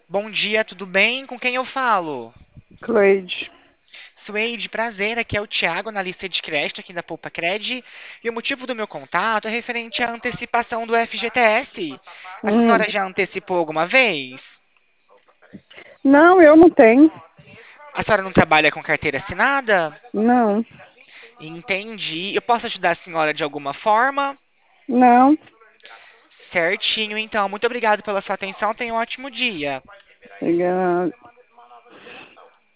Bom dia, tudo bem? Com quem eu falo? Cleide. Suede, prazer, aqui é o Thiago, analista de crédito aqui da Poupa Cred. E o motivo do meu contato é referente à antecipação do FGTS. A Hum. senhora já antecipou alguma vez? Não, eu não tenho. A senhora não trabalha com carteira assinada? Não, Entendi. Eu posso ajudar a senhora de alguma forma? não. Certinho, então. Muito obrigado pela sua atenção. Tenha um ótimo dia. Obrigada.